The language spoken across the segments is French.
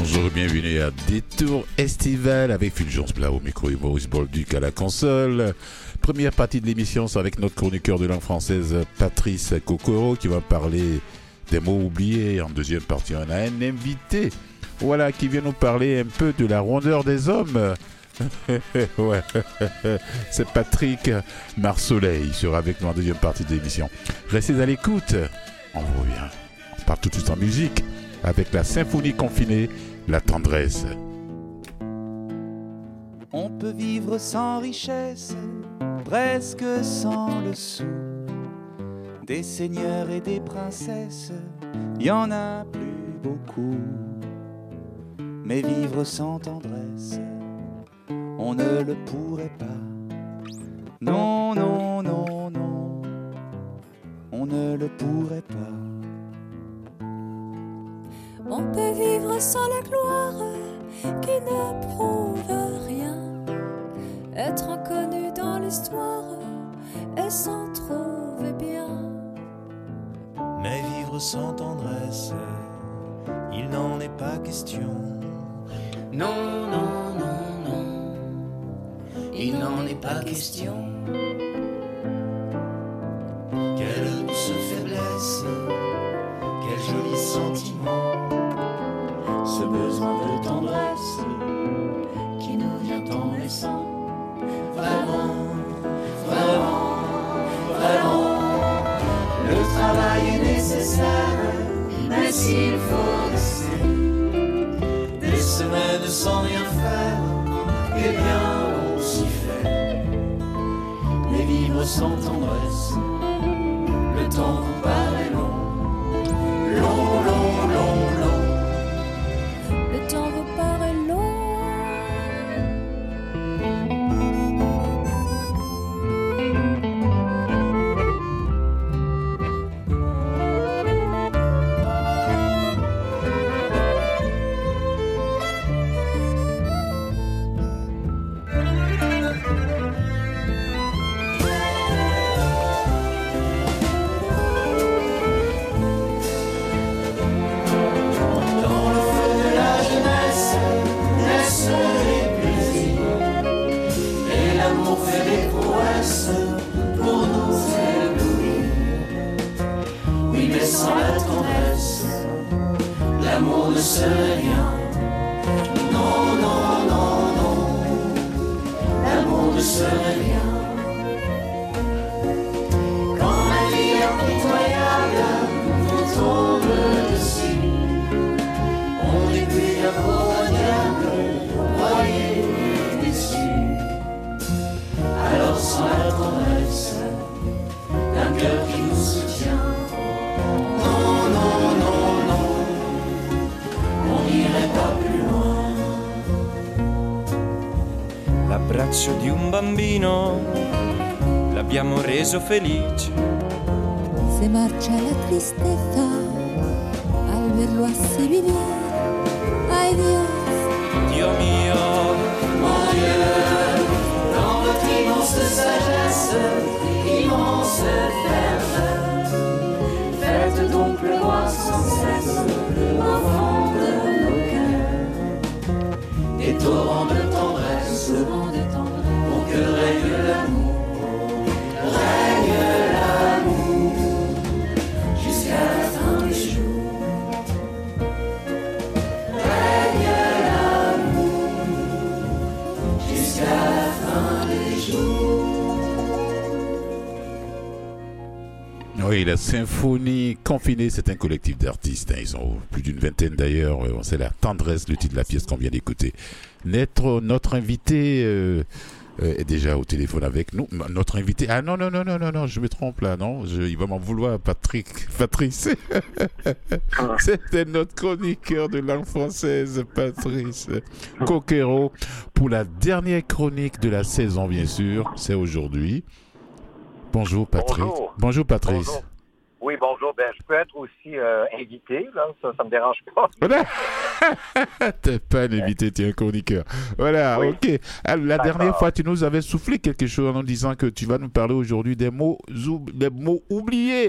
Bonjour, bienvenue à Détour Estival avec Fulgence Blas au micro et Maurice Bolduc à la console. Première partie de l'émission, c'est avec notre chroniqueur de langue française Patrice Kokoro qui va parler des mots oubliés. En deuxième partie, on a un invité, voilà, qui vient nous parler un peu de la rondeur des hommes. Ouais. C'est Patrick Marsoleil, il sera avec nous en deuxième partie de l'émission. Restez à l'écoute, on revient. On part tout de suite en musique avec la symphonie confinée, la tendresse. On peut vivre sans richesse, presque sans le sou. Des seigneurs et des princesses, y en a plus beaucoup. Mais vivre sans tendresse, on ne le pourrait pas. Non, non, non, non, on ne le pourrait pas. On peut vivre sans la gloire qui ne prouve rien. Être inconnu dans l'histoire et s'en trouver bien. Mais vivre sans tendresse, il n'en est pas question. Non, non, non, non, il n'en est pas question. Quelle douce faiblesse, quel joli sentiment. Ce besoin de tendresse qui nous vient en naissant. Vraiment, vraiment, vraiment. Le travail est nécessaire, mais s'il faut rester des semaines sans rien faire, eh bien on s'y fait. Mais vivre sans tendresse, le temps vous paraît long. Long, long, long, long. Le temps vous paraît long. L'amour ne serait rien. Non, non, non, non, l'amour ne serait rien. Quand la vie impitoyable vous tombe dessus, on n'est plus un pauvre diable, broyé et déçu. Alors sans la tendresse d'un cœur qui nous soutient, non, non, non, non, on n'irait pas plus loin. L'abbraccio di un bambino l'abbiamo reso felice. Se marcha la tristeza al verlo así vivir. Ay Dios, Dio mio, Mon Dieu, dans votre immense sagesse, immense ferveur, faites donc pleuvoir sans cesse au fond de nos cœurs des torrents de tendresse, pour que règne l'amour jusqu'à la fin des jours. Règne l'amour jusqu'à la fin des jours. Oui, la symphonie confinée, c'est un collectif d'artistes. Ils sont plus d'une vingtaine d'ailleurs. C'est la tendresse, le titre de la pièce qu'on vient d'écouter. Notre invité est déjà au téléphone avec nous. Notre invité... Ah non, je me trompe là, non. Il va m'en vouloir, Patrice. C'était notre chroniqueur de langue française, Patrice Kokoro, pour la dernière chronique de la saison, bien sûr. C'est aujourd'hui. Bonjour Patrick. Bonjour Patrice. Bonjour. Oui, bonjour. Ben, je peux être aussi invité, là. Ça me dérange pas. Voilà. T'es pas un invité, tu es un chroniqueur. Voilà, oui. Ok. Alors, la dernière fois, tu nous avais soufflé quelque chose en nous disant que tu vas nous parler aujourd'hui des mots oubliés.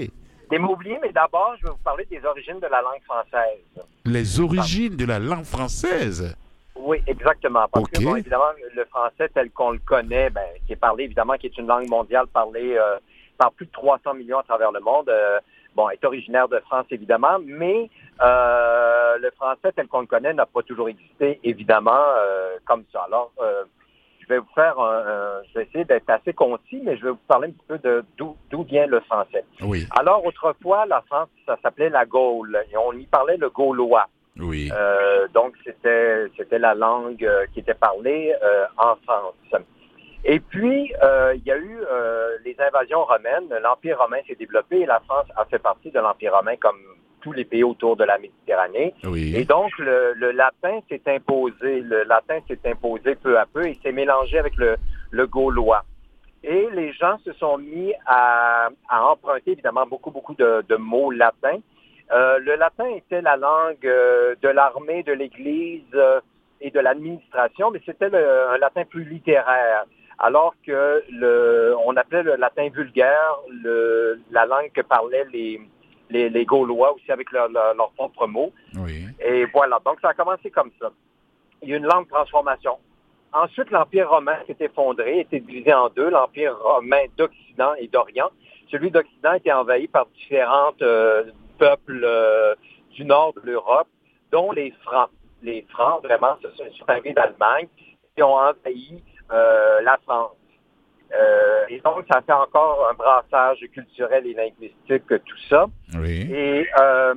Des mots oubliés, mais d'abord, je vais vous parler des origines de la langue française. Les origines de la langue française? Oui, exactement. Parce que, OK. bon, évidemment, le français tel qu'on le connaît, qui est parlé, évidemment, qui est une langue mondiale parlée par plus de 300 millions à travers le monde, est originaire de France, évidemment, mais le français tel qu'on le connaît n'a pas toujours existé, évidemment, comme ça. Alors, je vais vous faire je vais essayer d'être assez concis, mais je vais vous parler un petit peu de d'où vient le français. Oui. Alors, autrefois, la France, ça s'appelait la Gaule, et on y parlait le gaulois. Oui. Donc, c'était la langue qui était parlée en France. Et puis, il y a eu les invasions romaines. L'Empire romain s'est développé et la France a fait partie de l'Empire romain comme tous les pays autour de la Méditerranée. Oui. Et donc, le latin s'est imposé. Le latin s'est imposé peu à peu et s'est mélangé avec le gaulois. Et les gens se sont mis à emprunter, évidemment, beaucoup de mots latins. Le latin était la langue de l'armée, de l'Église et de l'administration, mais c'était un latin plus littéraire. Alors que on appelait le latin vulgaire la langue que parlaient les Gaulois aussi avec leurs propres mots. Oui. Et voilà, donc ça a commencé comme ça. Il y a eu une longue transformation. Ensuite, l'Empire romain s'est effondré, était divisé en deux, l'Empire romain d'Occident et d'Orient. Celui d'Occident était envahi par différents peuples du nord de l'Europe, dont les Francs. Les Francs, vraiment, se sont arrivés d'Allemagne et ont envahi la France. Et donc, ça fait encore un brassage culturel et linguistique, tout ça. Oui. Et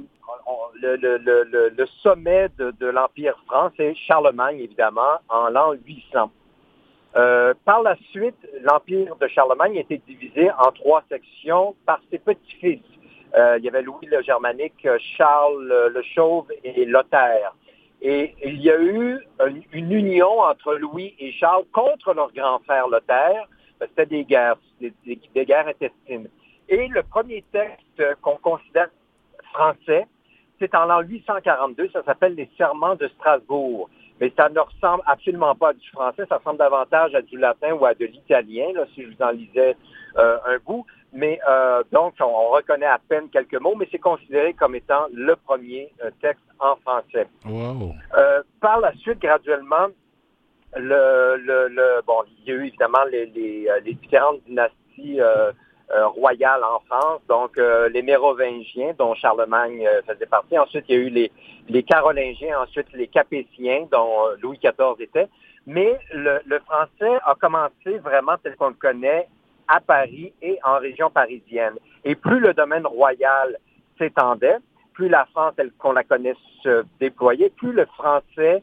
le sommet de l'Empire franc, c'est Charlemagne, évidemment, en l'an 800. Par la suite, l'Empire de Charlemagne a été divisé en 3 sections par ses petits-fils. Il y avait Louis le Germanique, Charles le Chauve et Lothaire. Et il y a eu une union entre Louis et Charles contre leur grand frère Lothaire. C'était des guerres, des guerres intestines. Et le premier texte qu'on considère français, c'est en l'an 842, ça s'appelle les Serments de Strasbourg. Mais ça ne ressemble absolument pas à du français, ça ressemble davantage à du latin ou à de l'italien, là, si je vous en lisais un bout. Mais donc, on reconnaît à peine quelques mots, mais c'est considéré comme étant le premier texte en français. Wow. Par la suite, graduellement, il y a eu évidemment les différentes dynasties royales en France, donc les Mérovingiens, dont Charlemagne faisait partie. Ensuite, il y a eu les Carolingiens, ensuite les Capétiens, dont Louis XIV était. Mais le français a commencé vraiment tel qu'on le connaît à Paris et en région parisienne. Et plus le domaine royal s'étendait, plus la France telle qu'on la connaît se déployait, plus le français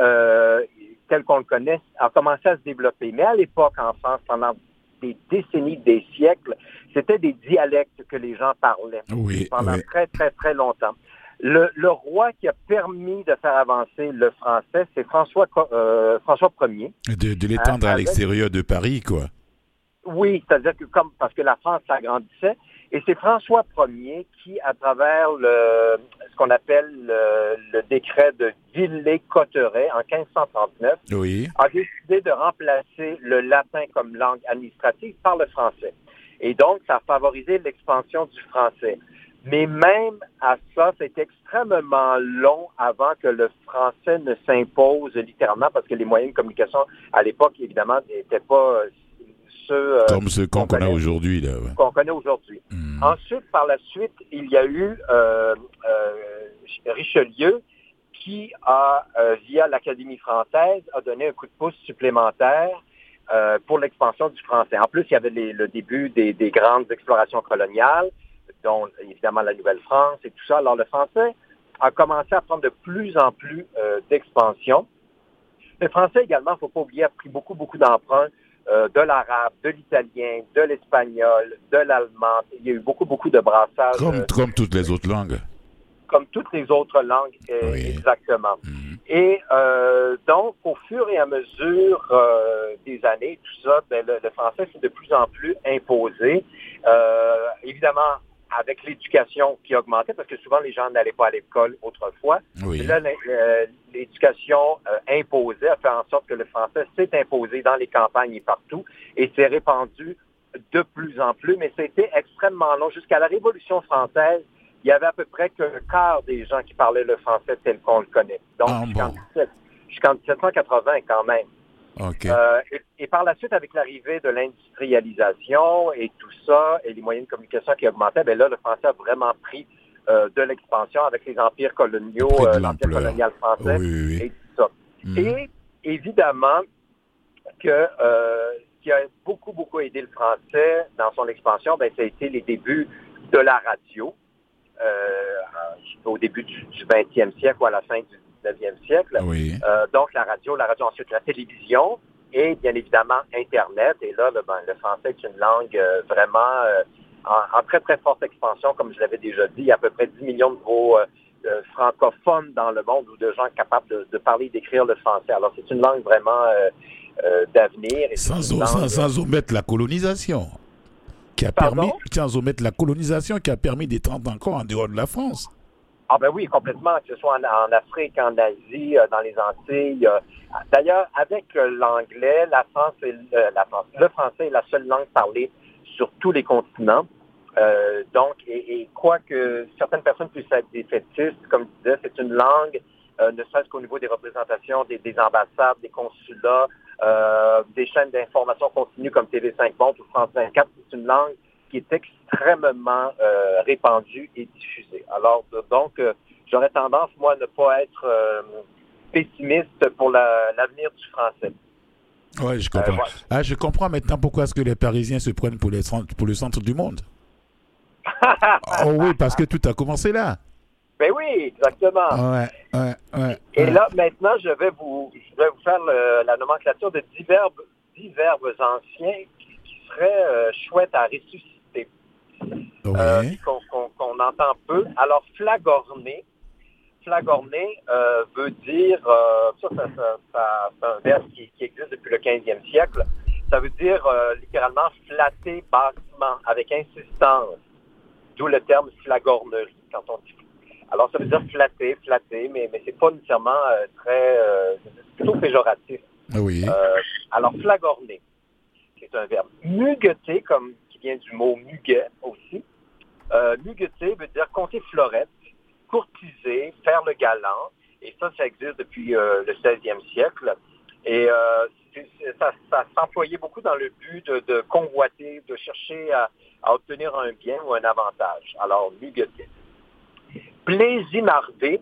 tel qu'on le connaît a commencé à se développer. Mais à l'époque, en France, pendant des décennies, des siècles, c'était des dialectes que les gens parlaient. Oui, pendant oui. très, très, très longtemps. Le roi qui a permis de faire avancer le français, c'est François Ier. De l'étendre à l'extérieur de Paris, quoi. Oui, c'est-à-dire que parce que la France s'agrandissait, et c'est François Ier qui, à travers ce qu'on appelle le décret de Villers-Cotterêts en 1539, Oui. a décidé de remplacer le latin comme langue administrative par le français. Et donc, ça a favorisé l'expansion du français. Mais même à ça, c'est extrêmement long avant que le français ne s'impose littéralement, parce que les moyens de communication, à l'époque, évidemment, n'étaient pas ceux comme ceux qu'on connaît aujourd'hui, là. Ouais. Qu'on connaît aujourd'hui. Ensuite, par la suite, il y a eu Richelieu qui a, via l'Académie française, a donné un coup de pouce supplémentaire pour l'expansion du français. En plus, il y avait le début des grandes explorations coloniales, dont évidemment la Nouvelle-France et tout ça. Alors, le français a commencé à prendre de plus en plus d'expansion. Le français également, il ne faut pas oublier, a pris beaucoup d'emprunts de l'arabe, de l'italien, de l'espagnol, de l'allemand. Il y a eu beaucoup de brassages. Comme toutes les autres langues. Comme toutes les autres langues, oui. Exactement. Et donc, au fur et à mesure des années, tout ça, le français s'est de plus en plus imposé. Évidemment, avec l'éducation qui augmentait, parce que souvent les gens n'allaient pas à l'école autrefois. Oui. Et là, l'éducation imposée a fait en sorte que le français s'est imposé dans les campagnes et partout, et s'est répandu de plus en plus, mais c'était extrêmement long. Jusqu'à la Révolution française, il y avait à peu près que le quart des gens qui parlaient le français tel qu'on le connaît. Donc, jusqu'en 1780 quand même. Okay. Et par la suite, avec l'arrivée de l'industrialisation et tout ça, et les moyens de communication qui augmentaient, ben là, le français a vraiment pris de l'expansion avec les empires coloniaux, l'empire colonial français et tout ça. Et évidemment que ce qui a beaucoup, beaucoup aidé le français dans son expansion, ben, ça a été les débuts de la radio, au début du 20e siècle ou à la fin du 19e siècle. Oui. Donc, la radio ensuite la télévision et bien évidemment Internet. Et là, le français est une langue vraiment en très, très forte expansion. Comme je l'avais déjà dit, il y a à peu près 10 millions de nouveaux francophones dans le monde ou de gens capables de parler et d'écrire le français. Alors, c'est une langue vraiment d'avenir. Et sans omettre la colonisation. Sans omettre la colonisation qui a permis d'étendre encore en dehors de la France. Ah ben oui, complètement, que ce soit en Afrique, en Asie, dans les Antilles. D'ailleurs, avec l'anglais, le français est la seule langue parlée sur tous les continents. Donc, et quoique certaines personnes puissent être défaitistes, comme je disais, c'est une langue, ne serait-ce qu'au niveau des représentations des ambassades, des consulats, des chaînes d'information continue comme TV5 Monde ou France 24, c'est une langue qui est extrêmement répandue et diffusée. Alors, donc, j'aurais tendance, moi, à ne pas être pessimiste pour l'avenir du français. Oui, je comprends. Voilà. Je comprends maintenant pourquoi est-ce que les Parisiens se prennent pour le centre du monde. Oh oui, parce que tout a commencé là. Ben oui, exactement. Et là, maintenant, je vais vous faire la nomenclature de 10 verbes anciens qui seraient chouettes à ressusciter. Qu'on entend peu. Alors, flagorner veut dire, c'est un verbe qui existe depuis le 15e siècle. Ça veut dire littéralement flatter bassement, avec insistance. D'où le terme flagornerie quand on dit. Alors, ça veut dire flatter, mais c'est pas nécessairement c'est plutôt péjoratif. Oui. Alors, flagorner, c'est un verbe. Mugueter, qui vient du mot muguet aussi. Mugueter veut dire compter florette, courtiser, faire le galant. Et ça existe depuis le 16e siècle. Et ça s'employait beaucoup dans le but de convoiter, de chercher à obtenir un bien ou un avantage. Alors, mugueter. Blésimarder,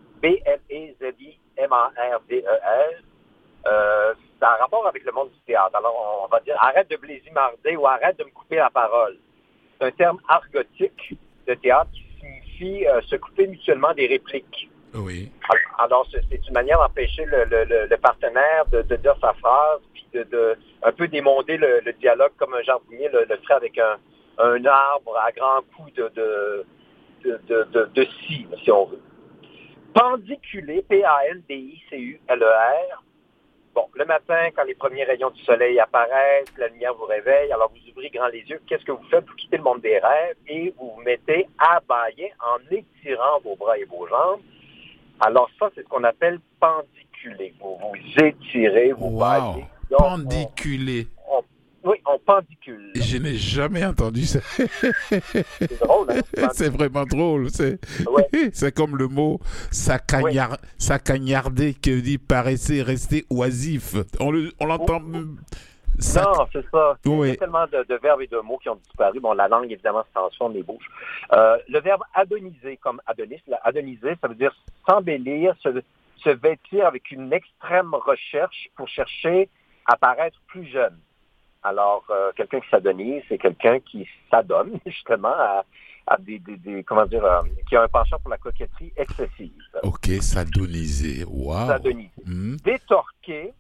B-L-E-Z-I-M-A-R-D-E-R, ça a un rapport avec le monde du théâtre. Alors, on va dire, arrête de blésimarder ou arrête de me couper la parole. C'est un terme argotique de théâtre qui signifie se couper mutuellement des répliques. Oui. Alors, c'est une manière d'empêcher le partenaire de dire sa phrase, puis de un peu démonter le dialogue comme un jardinier le ferait avec un arbre à grands coups de scie, si on veut. Pendiculer, P-A-N-D-I-C-U-L-E-R. Bon, le matin, quand les premiers rayons du soleil apparaissent, la lumière vous réveille, alors vous ouvrez grand les yeux. Qu'est-ce que vous faites? Vous quittez le monde des rêves et vous vous mettez à bâiller en étirant vos bras et vos jambes. Alors ça, c'est ce qu'on appelle pendiculer. Vous étirez, vous bâillez. Donc, pendiculer. On pendicule. Je n'ai jamais entendu ça. C'est drôle, hein? C'est vraiment drôle. C'est comme le mot s'acagnarder qui dit paraissez, rester oisif. On l'entend. Non, c'est ça. Il y a tellement de verbes et de mots qui ont disparu. Bon, la langue, évidemment, se transforme, les bouches. Le verbe adoniser, comme Adonis, adoniser, ça veut dire s'embellir, se vêtir avec une extrême recherche pour chercher à paraître plus jeune. Alors, quelqu'un qui s'adonise, c'est quelqu'un qui s'adonne, justement, à des qui a un penchant pour la coquetterie excessive. OK, s'adoniser. Wow. S'adoniser. Détorquer,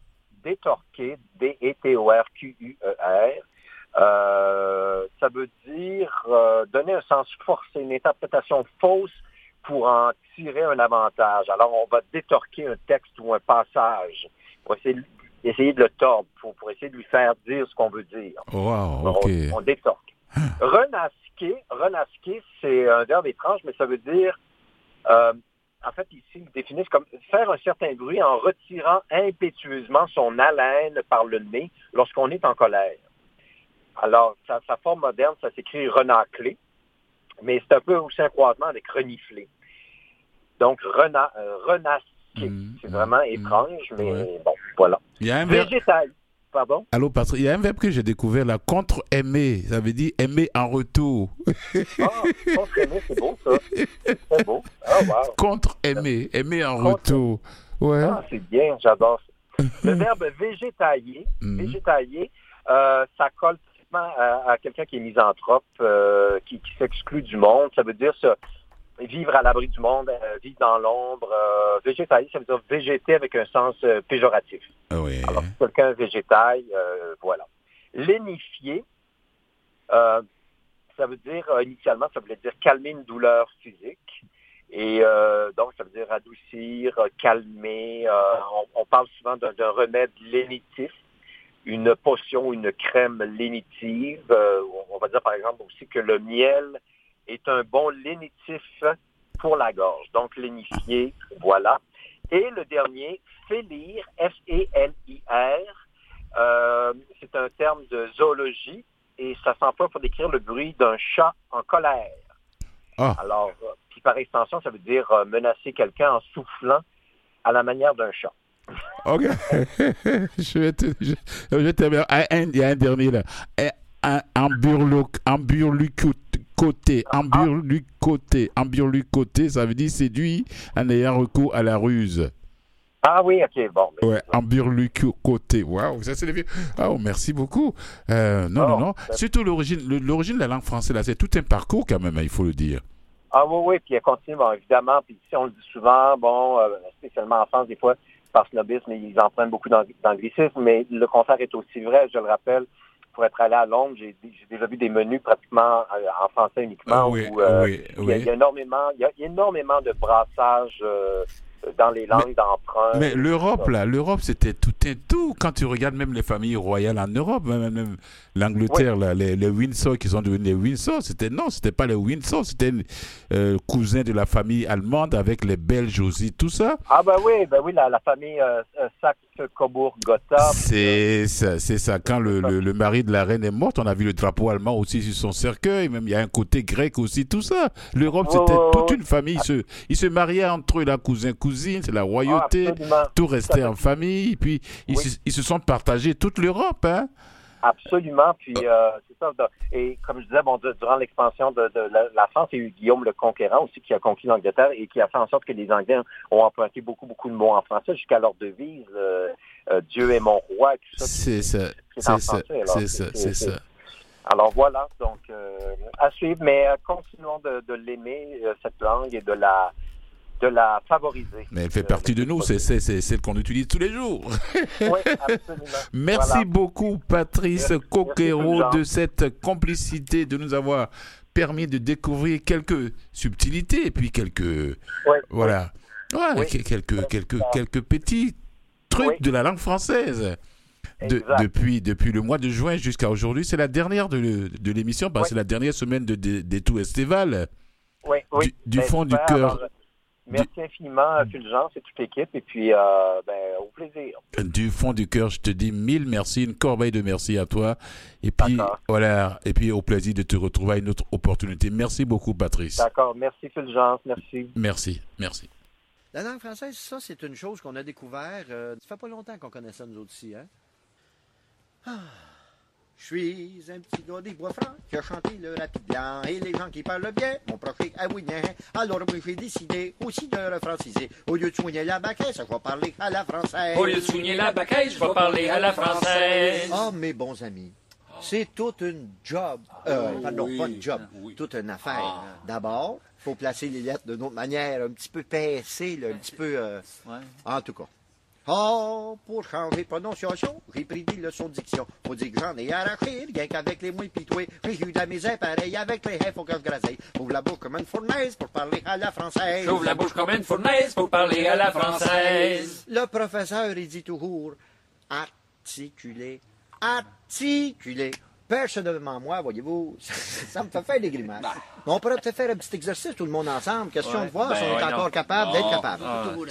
D-E-T-O-R-Q-U-E-R, ça veut dire donner un sens forcé, une interprétation fausse pour en tirer un avantage. Alors, on va détorquer un texte ou un passage pour essayer de le tordre, pour essayer de lui faire dire ce qu'on veut dire. Wow, OK. On détorque. Renasquer, c'est un verbe étrange, mais ça veut dire, en fait, ici, ils définissent comme faire un certain bruit en retirant impétueusement son haleine par le nez lorsqu'on est en colère. Alors, sa forme moderne, ça s'écrit renâclé, mais c'est un peu aussi un croisement avec reniflé. Donc, renasqué. C'est vraiment étrange, mais bon, voilà. Il y a un verbe... Pardon? Allô, Patrick, il y a un verbe que j'ai découvert là, contre-aimer. Ça veut dire aimer en retour. Contre-aimer, c'est beau, ça. C'est beau. Ah, wow. Contre-aimer, aimer en retour. Ouais. Ah, c'est bien, j'adore ça. Le verbe végétailler, ça colle à quelqu'un qui est misanthrope, qui s'exclut du monde. Ça veut dire ça, vivre à l'abri du monde, vivre dans l'ombre. Végétailler, ça veut dire végéter avec un sens péjoratif. Oui. Alors, si quelqu'un végétaille, voilà. Lénifier, ça veut dire, initialement, ça voulait dire calmer une douleur physique. Et donc, ça veut dire adoucir, calmer. On parle souvent d'un remède lénitif, une potion, une crème lénitive. On va dire, par exemple, aussi que le miel est un bon lénitif pour la gorge. Donc, lénifier, voilà. Et le dernier, félir, F-E-L-I-R, c'est un terme de zoologie et ça s'emploie pour décrire le bruit d'un chat en colère. Ah. Alors, puis par extension, ça veut dire menacer quelqu'un en soufflant à la manière d'un chat. OK. Je vais te dire. Il y a un dernier là. Amburlucoté, ça veut dire séduit en ayant recours à la ruse. Ah oui, OK, bon. Ouais, amburlucoté. Waouh, ça c'est les vieux. Oh, merci beaucoup. Non. Surtout l'origine de la langue française, là, c'est tout un parcours quand même, il faut le dire. Ah oui, puis elle continue, bon, évidemment, puis ici on le dit souvent, spécialement en France, des fois, par snobisme, ils empruntent beaucoup d'anglicisme, mais le contraire est aussi vrai, je le rappelle. Pour être allé à Londres, j'ai déjà vu des menus pratiquement en français uniquement. Oui. Il y a énormément de brassage dans les langues d'emprunt. Mais l'Europe, c'était tout un tout. Quand tu regardes même les familles royales en Europe, même l'Angleterre, là, les Windsor qui sont devenus les Windsor, c'était pas les Windsor, c'était cousin de la famille allemande avec les Belges aussi, tout ça. Ah oui, la famille Saxe-Cobourg-Gotha. C'est ça. Quand le mari de la reine est mort, on a vu le drapeau allemand aussi sur son cercueil. Même il y a un côté grec aussi, tout ça. L'Europe, c'était toute une famille. Ils se mariaient entre eux, la cousine, c'est la royauté. Tout restait en famille. Puis ils se sont partagés toute l'Europe, hein. Absolument. Puis c'est ça. Et comme je disais, durant l'expansion de la France, il y a eu Guillaume le Conquérant aussi qui a conquis l'Angleterre et qui a fait en sorte que les Anglais ont emprunté beaucoup de mots en français jusqu'à leur devise Dieu est mon roi. Tout ça, c'est ça. Alors voilà, donc à suivre, mais continuons de l'aimer, cette langue, et de la favoriser. Mais elle fait partie de nous, c'est celle qu'on utilise tous les jours. Oui, absolument. Merci beaucoup, Patrice Coquero, de cette complicité, de nous avoir permis de découvrir quelques subtilités et puis quelques petits trucs de la langue française. Depuis le mois de juin jusqu'à aujourd'hui, c'est la dernière de l'émission, parce que c'est la dernière semaine de Détour estival. Du fond du cœur. Merci infiniment, Fulgence et toute l'équipe, et puis au plaisir. Du fond du cœur, je te dis 1000 merci, une corbeille de merci à toi, et puis voilà, et puis au plaisir de te retrouver à une autre opportunité. Merci beaucoup, Patrice. D'accord, merci Fulgence, merci. Merci. La langue française, ça, c'est une chose qu'on a découvert. Ça fait pas longtemps qu'on connaît ça, nous autres ici, hein? Je suis un petit gars des bois francs qui a chanté le rapide blanc et les gens qui parlent bien m'ont projeté à Wignan. Alors moi j'ai décidé aussi de le franciser. Au lieu de soigner la baquette, je vais parler à la française. Au lieu de soigner la baquette, je vais parler à la française. Ah, mes bons amis, c'est toute une job. Pardon, pas une job, toute une affaire. D'abord, il faut placer les lettres d'une autre manière, un petit peu pincée, un petit peu... En tout cas. Pour changer de prononciation, j'ai pris des leçons de diction. Faut dire que j'en ai arraché, rien qu'avec les mouilles pitoués. J'ai eu de la misère pareil avec les haies, faut que je graseille. Ouvre la bouche comme une fournaise pour parler à la française. J'ouvre la bouche comme une fournaise pour parler à la française. Le professeur, il dit toujours articuler. Personnellement, moi, voyez-vous, ça me fait faire des grimaces. On pourrait peut-être faire un petit exercice, tout le monde ensemble. Question de voir si on est encore capable d'être capable.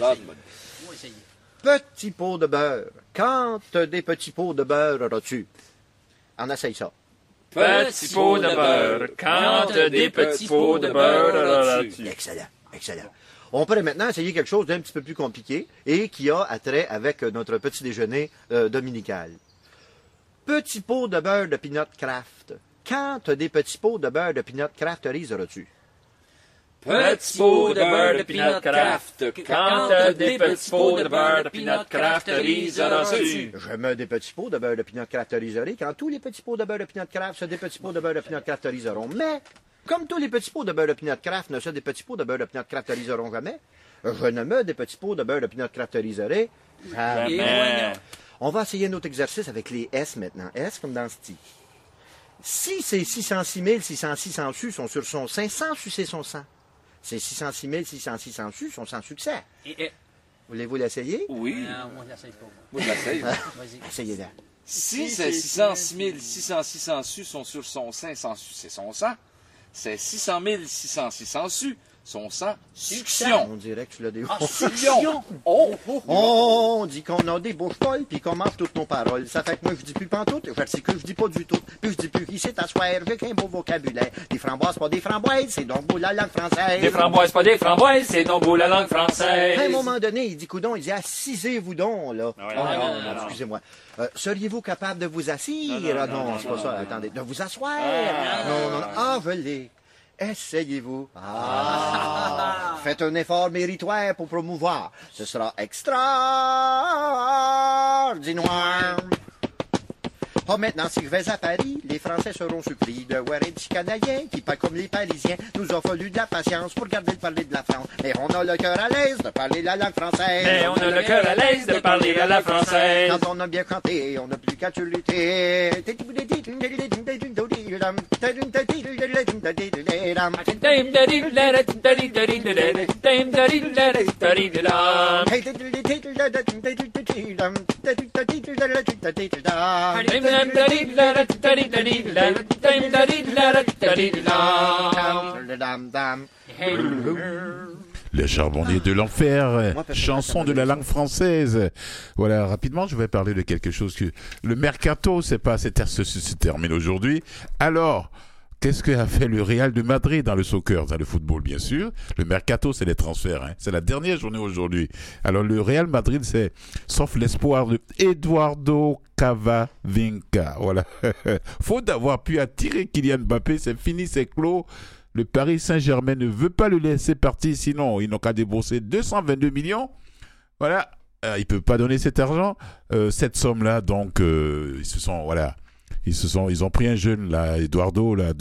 Petit pot de beurre. Quand des petits pots de beurre auras-tu? On essaye ça. Petits pots de beurre. Quand t'as des petits pots de beurre là-dessus. Excellent, excellent. On pourrait maintenant essayer quelque chose d'un petit peu plus compliqué et qui a attrait avec notre petit déjeuner dominical. Petits pots de beurre de Peanut Craft. Quand t'as des petits pots de beurre de Peanut Crafteries auras-tu? Petits pots de beurre de Peanut Craft. Quand t'as des petits pots de beurre de Peanut Crafteries auras-tu? Je mets des petits pots de beurre de Peanut Crafteries auront quand tous les petits pots de beurre de Peanut Craft sont des petits pots de beurre de Peanut Crafteries auront. Mais, comme tous les petits pots de beurre de Peanut Craft ne sont des petits pots de beurre de Peanut Crafteries auront jamais, je ne mets des petits pots de beurre de Peanut Crafteries auront jamais. On va essayer un autre exercice avec les S maintenant. S comme dans Sti. Si c'est 606 606 su sont sur son 500 sucer son 100. C'est 606 606 su sont sans succès. Voulez-vous l'essayer? Oui. Moi, je l'essaye pas. Moi, je l'essaye. Vas-y. Essayez-le. Si c'est 606 606 su sont sur son 500 sucer son 100, c'est 600 606 su son 100 succion. On dirait que tu l'as dégoûté. Succion. Oh. On dit qu'on a des bouches folles puis qu'on mange toutes nos paroles. Ça fait que moi, je dis plus pantoute, je sais que je dis pas du tout. Puis je dis plus ici t'asseoir, j'ai qu'un beau vocabulaire. Des framboises, pas des framboises, c'est donc beau la langue française. Des framboises, pas des framboises, c'est donc beau la langue française. À un moment donné, il dit coudon, il dit assisez-vous donc, là. non, Excusez-moi. Seriez-vous capable de vous assire? Non, c'est pas ça, attendez. De vous asseoir? Non. Ah, je l'ai. Essayez-vous. Faites un effort méritoire pour promouvoir. Ce sera extraordinaire. Maintenant, si je vais à Paris, les Français seront surpris de voir un petit Canadien qui, pas comme les Parisiens, nous a fallu de la patience pour garder le parler de la France. Mais on a le cœur à l'aise de parler la langue française. Mais on a le cœur à l'aise de parler la langue française. Quand on a bien chanté, on n'a plus qu'à se lutter. Le charbonnier de l'enfer, chanson de la langue française. Voilà, rapidement, je vais parler de quelque chose que le mercato, se termine aujourd'hui. Alors, qu'est-ce qu'a fait le Real de Madrid dans le soccer, dans le football, bien sûr? Le mercato, c'est les transferts. Hein. C'est la dernière journée aujourd'hui. Alors, le Real Madrid, c'est, sauf l'espoir de Eduardo Camavinga. Voilà. Faute d'avoir pu attirer Kylian Mbappé, c'est fini, c'est clos. Le Paris Saint-Germain ne veut pas le laisser partir, sinon ils n'ont qu'à débourser 222 millions. Voilà. Ils ne peuvent pas donner cet argent. Cette somme-là, donc, ils ont pris un jeune, là, Eduardo, là,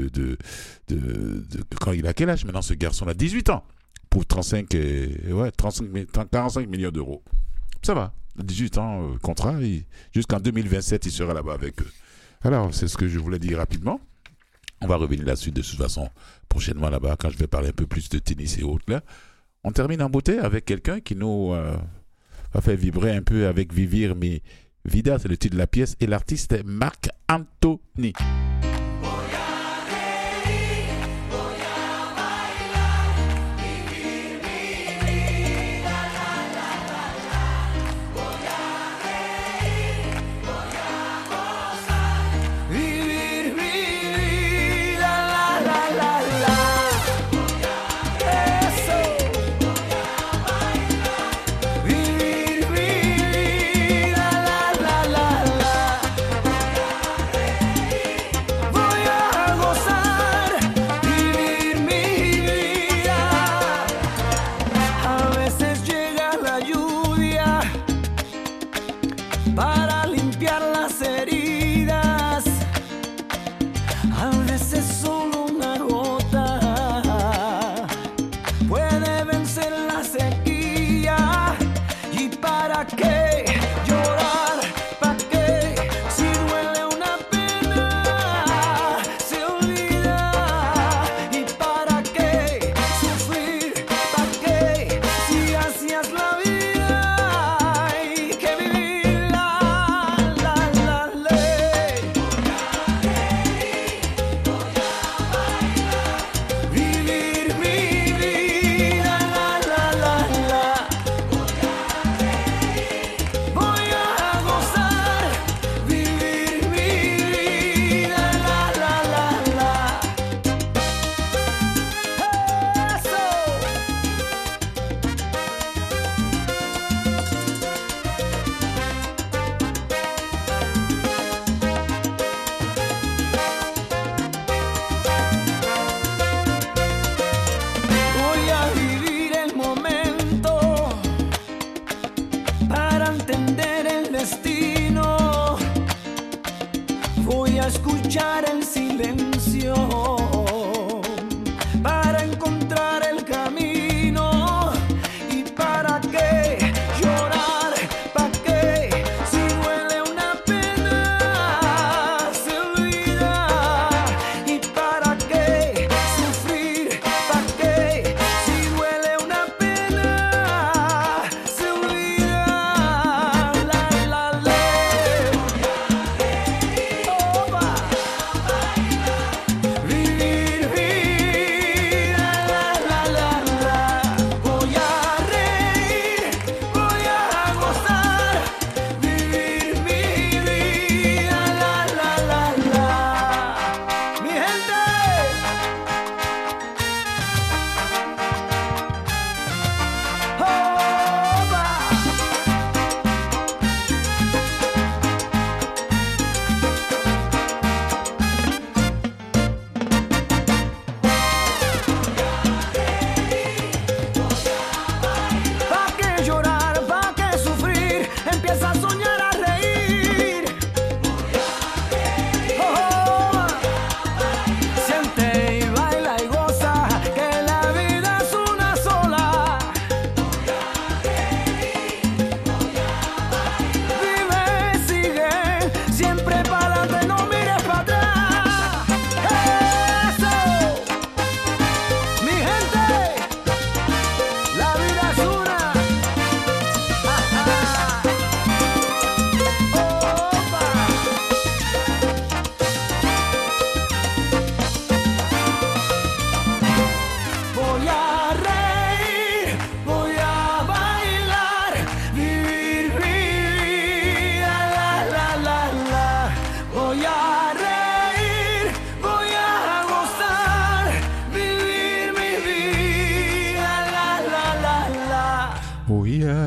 quand il a quel âge maintenant, ce garçon-là? 18 ans. Pour 45 millions d'euros. Ça va. 18 ans, contrat. Jusqu'en 2027, il sera là-bas avec eux. Alors, c'est ce que je voulais dire rapidement. On va revenir là-dessus de toute façon prochainement là-bas, quand je vais parler un peu plus de tennis et autres là. On termine en beauté avec quelqu'un qui nous a fait vibrer un peu avec Vivir mi vida, c'est le titre de la pièce, et l'artiste est Marc Anthony.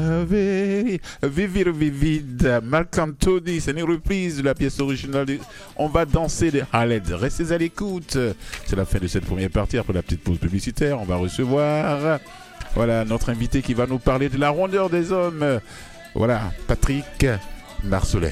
Vivir Vivide, Marc Anthony, c'est une reprise de la pièce originale. On va danser les Haled. Restez à l'écoute. C'est la fin de cette première partie. Après la petite pause publicitaire, on va recevoir notre invité qui va nous parler de la rondeur des hommes. Voilà, Patrick Marcelet.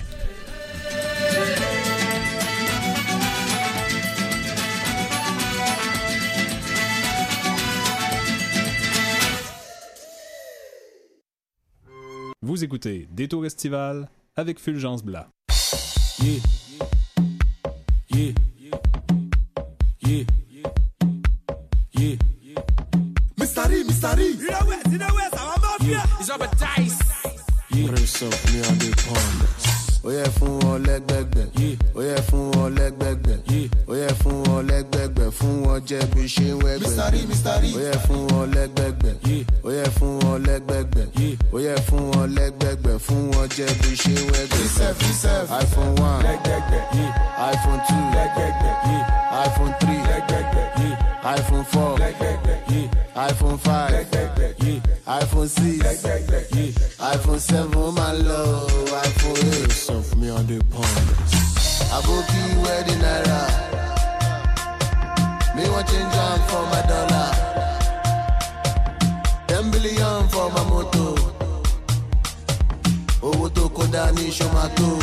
Vous écoutez Détour estival avec Fulgence Blas. Yeah. Yeah. Yeah. Yeah. Mystery. You know where, ça va mafia. It's up a dice. Yeah. Press up, me on the pond. Oh yeah, fún wọn lẹ́gbẹ̀gbẹ̀. Oh yeah, fún wọn lẹ́gbẹ̀gbẹ̀. Oh yeah, fún wọn lẹ́gbẹ̀gbẹ̀. Fún wọn jẹ́ bí ṣe ń wẹ́gbẹ̀. Mystery. Oh yeah, fún wọn lẹ́gbẹ̀gbẹ̀. Oh yeah, fún wọn lẹ́gbẹ̀gbẹ̀. Oh yeah, fún wọn lẹ́gbẹ̀gbẹ̀. Fún wọn jẹ́ bí ṣe ń wẹ́gbẹ̀. iPhone 1, iPhone 2, iPhone 3, iPhone 4, iPhone 5, iPhone 6, iPhone 7, my love, iPhone 8. Soft me on the pond. I go key wedding naira. Me want change on for my dollar. 10 billion for my moto. Owó tó kó dání ṣomato.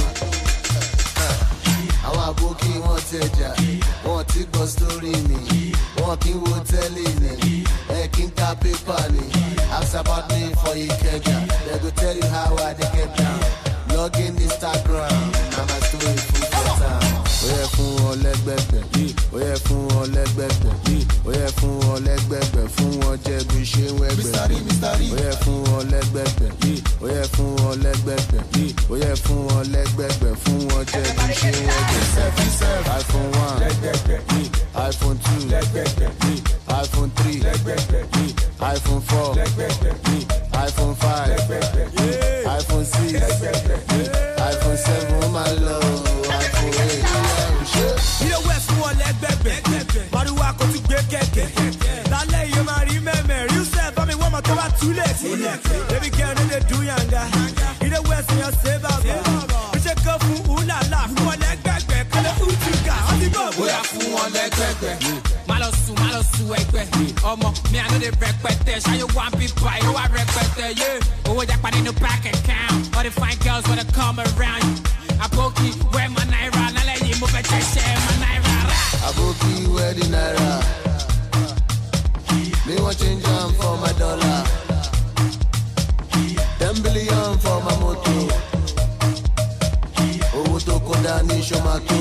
Àwọn àbókí wọn tẹjà, wọn ti gbọ́ sórí mi, wọn kì í wo tẹ́lẹ̀ ni, ẹ kì í ka pépà ni. Ask about me for Ikeja, they go tell you how I dey get down. Log in Instagram, na my story full for town. Ó yẹ fún wọn lẹ́gbẹ̀gbẹ̀, ó yẹ fún wọn lẹ́gbẹ̀gbẹ̀, ó yẹ fún wọn lẹ́gbẹ̀gbẹ̀, fún wọn jẹ́ bí ṣe ń wẹ́gbẹ̀. Ó yẹ fún wọn lẹ́gbẹ̀gbẹ̀, ó yẹ fún wọn lẹ́gbẹ̀gbẹ̀, ó yẹ fún wọn lẹ́gbẹ̀gbẹ̀, fún wọn jẹ́ bí ṣe ń wẹ́gbẹ̀. iPhone 1, iPhone 2, iPhone 3, iPhone 4, iPhone 5, iPhone 6, iPhone 7, my love, iPhone 8. Ilé west wọn lẹ́gbẹ̀gbẹ̀, Màrúwá kò tún gbé kẹ̀kẹ́. Lálẹ́ yìí máa rí mẹ́mẹ́, rí sẹ́ẹ̀ bá mi wọ́n mọ̀ tó bá túlẹ̀ sí. Baby girl no dey do yanga, ilé west yẹn ṣe bàbá. Bí ṣe kọ́ fún Ulala, fún wọn lẹ́gbẹ̀gbẹ̀, kọ́lé Utuga, wọ́n ti bọ̀ bóyá fún wọn lẹ́gbẹ̀gbẹ̀. Má lọ sùn ẹgbẹ́, ọmọ mi àná lè rẹpẹtẹ, ṣáyé wá bí báyìí, ó wá rẹpẹtẹ, yé. Owó jàpá nínú bank account, all the fine girls wanna come around you. Àbókí wẹ́ my naira, lálẹ́ yìí mo fẹ́ jẹ́ṣẹ́ my naira. Àbókí wedding naira, me want change am for my dollar. 10 billion for my moto. Owó tó kó dání ṣomato.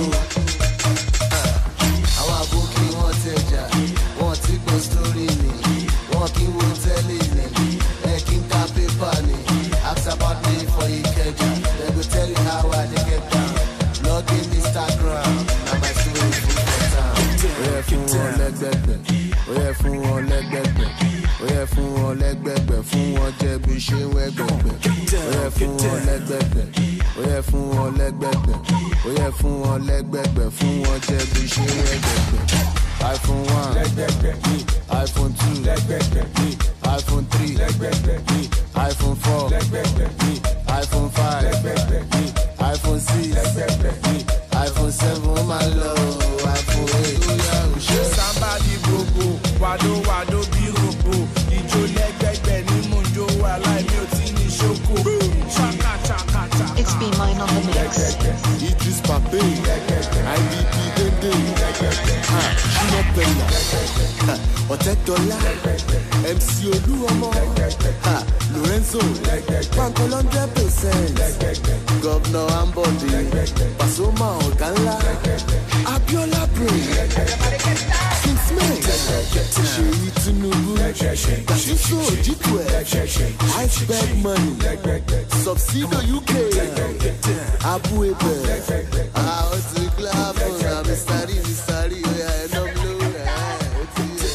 Àwọn àbókí wọn tẹjà, wọn ti gbọ́ sórí mi, wọn kì í wo tẹ́lẹ̀ ni, ẹ kì í ka pépà ni. Ask about me for Ikeja, they go tell you how I dey get down. Log in Instagram, na my story full for town. Ó yẹ fún wọn lẹ́gbẹ̀gbẹ̀, ó yẹ fún wọn lẹ́gbẹ̀gbẹ̀, ó yẹ fún wọn lẹ́gbẹ̀gbẹ̀, fún wọn jẹ́ bí ṣe ń wẹ́gbẹ̀gbẹ̀. Ó yẹ fún wọn lẹ́gbẹ̀gbẹ̀, ó yẹ fún wọn lẹ́gbẹ̀gbẹ̀, ó yẹ fún wọn lẹ́gbẹ̀gbẹ̀, fún wọn jẹ́ bí ṣe ń wẹ́gbẹ̀gbẹ̀. iPhone 1, iPhone 2, iPhone 3, iPhone 4, iPhone 5, iPhone 6, iPhone 7, my love, iPhone 8. Somebody gbogbo, wàdó bí rògbò, ìjó lẹ́gbẹ̀gbẹ̀ ní mò ń jó wà láì mi ò tí ní ṣókò. It's been mine on the mix. Idris Pape, IBP Dende, Shina Pella, Ọ̀tẹ́dọ́lá, MC Olúọmọ, Lorenzo, Banko 100%, Governor Ambode, Pasoma Ọ̀gá ńlá, Abiola Brain, King Smith, Ṣèyí Tinubu, Tàṣíṣò G12, Iceberg Money, Subsido UK, Abu Ebe, ó ti gbá fún na Mr. Oya ẹ̀nà mi ló rẹ̀ ó ti yẹ.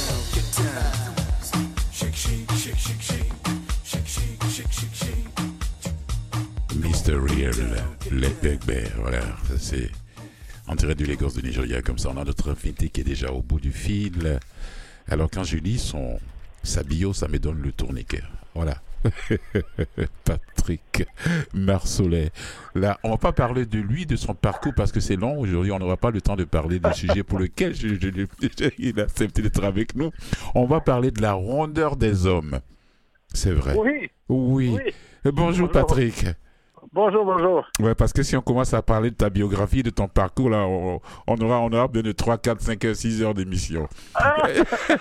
Mr. Real, Lepegbe, voilà, ça c'est en direct du Lagos de Nigeria, comme ça on a notre invité qui est déjà au bout du fil. Alors quand je lis sa bio, ça me donne le tourniquet. Voilà, Patrick Marsollet. Là, on va pas parler de lui, de son parcours, parce que c'est long. Aujourd'hui, on n'aura pas le temps de parler du sujet pour lequel il a accepté d'être avec nous. On va parler de la rondeur des hommes. C'est vrai. Oui. Bonjour, Patrick. Bonjour. Ouais, parce que si on commence à parler de ta biographie, de ton parcours, là, on aura besoin de 3, 4, 5 heures, 6 heures d'émission. Je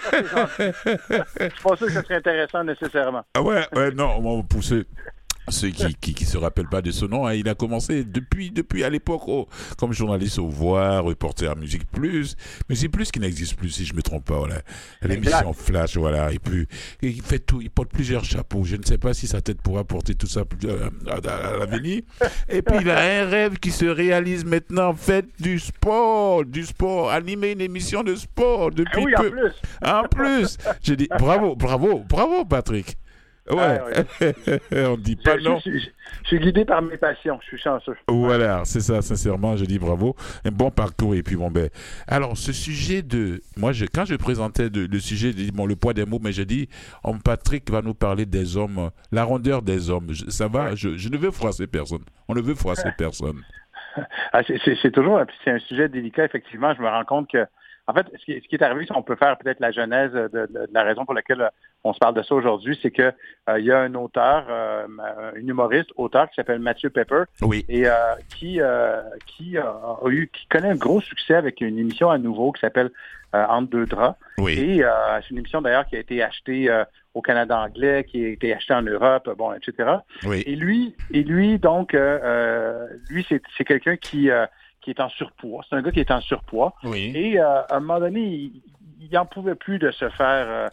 suis pas sûr que ce serait intéressant nécessairement. Non, pour ceux qui se rappellent pas de ce nom, hein, il a commencé depuis à l'époque comme journaliste au Voir, reporter à Musique Plus, qui n'existe plus si je me trompe pas, voilà. L'émission Flash, voilà, et puis il fait tout, il porte plusieurs chapeaux. Je ne sais pas si sa tête pourra porter tout ça à l'avenir. Et puis il a un rêve qui se réalise maintenant, fait du sport, animer une émission de sport depuis peu. En plus, je dis bravo Patrick. Ouais. On dit pas non. Je suis guidé par mes passions, je suis chanceux. Voilà, c'est ça, sincèrement, je dis bravo. Un bon parcours, et puis alors, ce sujet quand je présentais le sujet, le poids des mots, mais je dis, Patrick va nous parler des hommes, la rondeur des hommes. Ça va, je ne veux froisser personne. On ne veut froisser personne. C'est toujours, c'est un sujet délicat, effectivement. Je me rends compte que, en fait, ce qui est arrivé, on peut faire peut-être la genèse de la raison pour laquelle on se parle de ça aujourd'hui, c'est que il y a un auteur, un humoriste, auteur qui s'appelle Mathieu Pepper, et qui connaît un gros succès avec une émission à nouveau qui s'appelle Entre deux draps. Et c'est une émission d'ailleurs qui a été achetée au Canada anglais, qui a été achetée en Europe, etc. Et lui, donc, c'est quelqu'un qui est en surpoids. C'est un gars qui est en surpoids. Et à un moment donné, il n'en pouvait plus de se faire,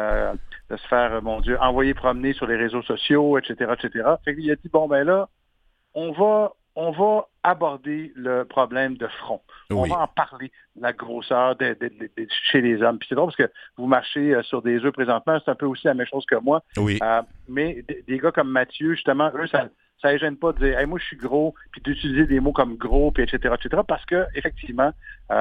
mon Dieu, envoyer promener sur les réseaux sociaux, etc., etc. Fait qu'il a dit, là, on va aborder le problème de front. On va en parler, la grosseur chez les hommes. Puis c'est drôle parce que vous marchez sur des œufs présentement, c'est un peu aussi la même chose que moi. Mais des gars comme Mathieu, justement, eux, ça les gêne pas de dire hey, moi je suis gros, puis d'utiliser des mots comme gros, puis etc., parce que effectivement,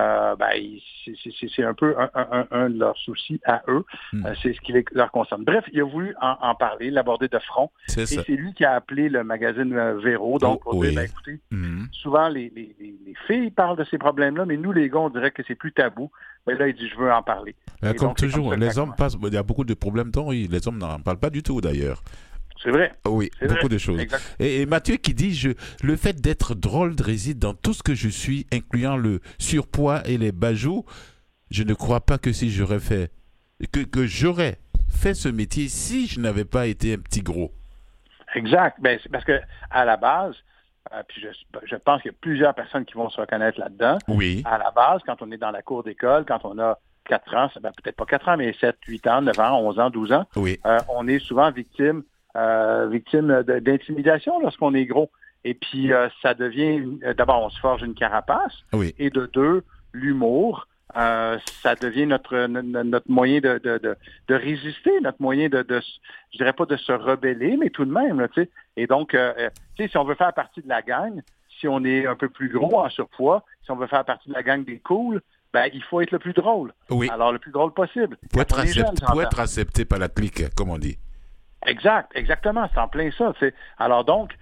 c'est un peu un de leurs soucis à eux. C'est ce qui leur concerne. Bref, il a voulu en parler, l'aborder de front. C'est lui qui a appelé le magazine Véro, donc pour dire écoutez, souvent les filles parlent de ces problèmes-là, mais nous les gars, on dirait que c'est plus tabou. Mais là, il dit je veux en parler. Comme donc, toujours, les hommes passent. Il y a beaucoup de problèmes dont les hommes n'en parlent pas du tout d'ailleurs. C'est vrai. Oui, beaucoup de choses. Et Mathieu qui dit, le fait d'être drôle réside dans tout ce que je suis, incluant le surpoids et les bajoux. Je ne crois pas que si j'aurais fait, que j'aurais fait ce métier si je n'avais pas été un petit gros. Exact. C'est parce que à la base, puis je pense qu'il y a plusieurs personnes qui vont se reconnaître là-dedans. À la base, quand on est dans la cour d'école, quand on a 4 ans, peut-être pas 4 ans, mais 7, 8 ans, 9 ans, 11 ans, 12 ans, on est souvent victime d'intimidation lorsqu'on est gros. Et puis, ça devient... D'abord, on se forge une carapace. Et de deux, l'humour, ça devient notre moyen de résister, notre moyen je dirais pas de se rebeller, mais tout de même. Là, et donc, si on veut faire partie de la gang, si on est un peu plus gros en surpoids, si on veut faire partie de la gang des cools, il faut être le plus drôle. Alors, le plus drôle possible. Pour être accepté par la clique, comme on dit. Exactement, c'est en plein ça. T'sais. Alors donc,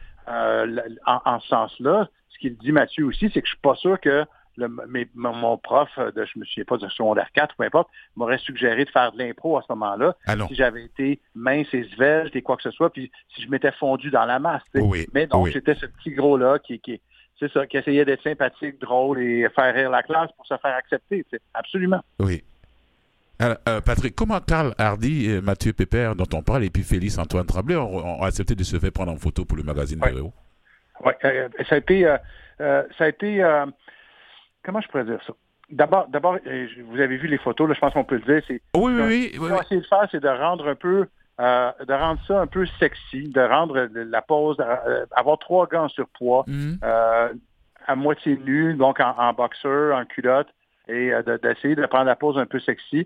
en ce sens-là, ce qu'il dit Mathieu aussi, c'est que je suis pas sûr que mon prof je me souviens pas de secondaire 4, peu importe, m'aurait suggéré de faire de l'impro à ce moment-là, si j'avais été mince et svelte et quoi que ce soit, puis si je m'étais fondu dans la masse. Mais donc, j'étais ce petit gros-là qui essayait d'être sympathique, drôle et faire rire la classe pour se faire accepter. Absolument. Oui. Alors, Patrick, comment Carl Hardy, Mathieu Pepper, dont on parle, et puis Félix Antoine Tremblay ont accepté de se faire prendre en photo pour le magazine Véro? Oui, ça a été comment je pourrais dire ça? D'abord, vous avez vu les photos, là, je pense qu'on peut le dire. Oui. Ce qu'on a essayé de faire, c'est de rendre ça un peu sexy, de rendre la pose, avoir 3 gars en surpoids, à moitié nus, donc en boxeur, en culotte, et d'essayer de prendre la pose un peu sexy.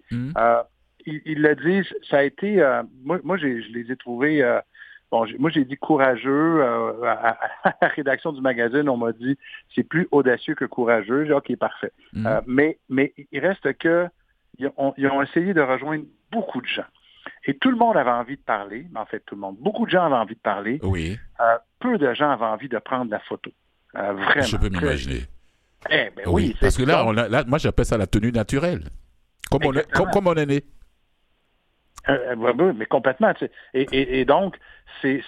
Il l'a dit, ça a été... moi, je les ai trouvés... moi, j'ai dit courageux. À la rédaction du magazine, on m'a dit c'est plus audacieux que courageux. J'ai dit, OK, parfait. Mais il reste que ils ont essayé de rejoindre beaucoup de gens. Et tout le monde avait envie de parler, en fait tout le monde. Beaucoup de gens avaient envie de parler. Oui. Peu de gens avaient envie de prendre la photo. Vraiment. Je peux m'imaginer. Oui. Parce que là, moi j'appelle ça la tenue naturelle. Comme on est né. Oui, mais complètement. Tu sais. Et donc, c'est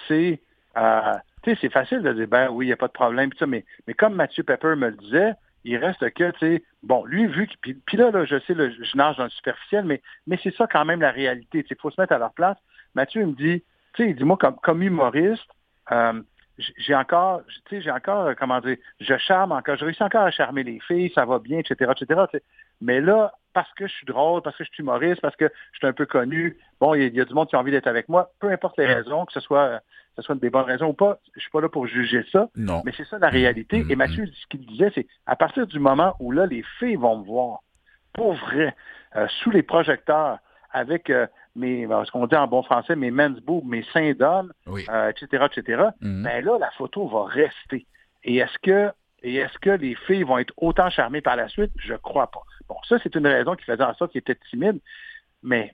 facile de dire, ben oui, il n'y a pas de problème. Mais comme Mathieu Pepper me le disait, il reste que, tu sais, bon, lui, vu que... Puis là, je sais, je nage dans le superficiel, mais c'est ça quand même la réalité. Il faut se mettre à leur place. Mathieu me dit, tu sais, il dit, moi, comme humoriste, j'ai encore, comment dire, je charme encore, je réussis encore à charmer les filles, ça va bien, etc., etc. Tu sais. Mais là, parce que je suis drôle, parce que je suis humoriste, parce que je suis un peu connu, bon, il y a du monde qui a envie d'être avec moi, peu importe les raisons, que ce soit des bonnes raisons ou pas, je suis pas là pour juger ça, non. Mais c'est ça la réalité. Et Mathieu, ce qu'il disait, c'est à partir du moment où là, les filles vont me voir, pour vrai, sous les projecteurs, avec ce qu'on dit en bon français, mes men's boobs, mes seins d'homme, etc., ben là, la photo va rester. Et est-ce que les filles vont être autant charmées par la suite? Je crois pas. Bon, ça, c'est une raison qui faisait en sorte qu'ils étaient timides, mais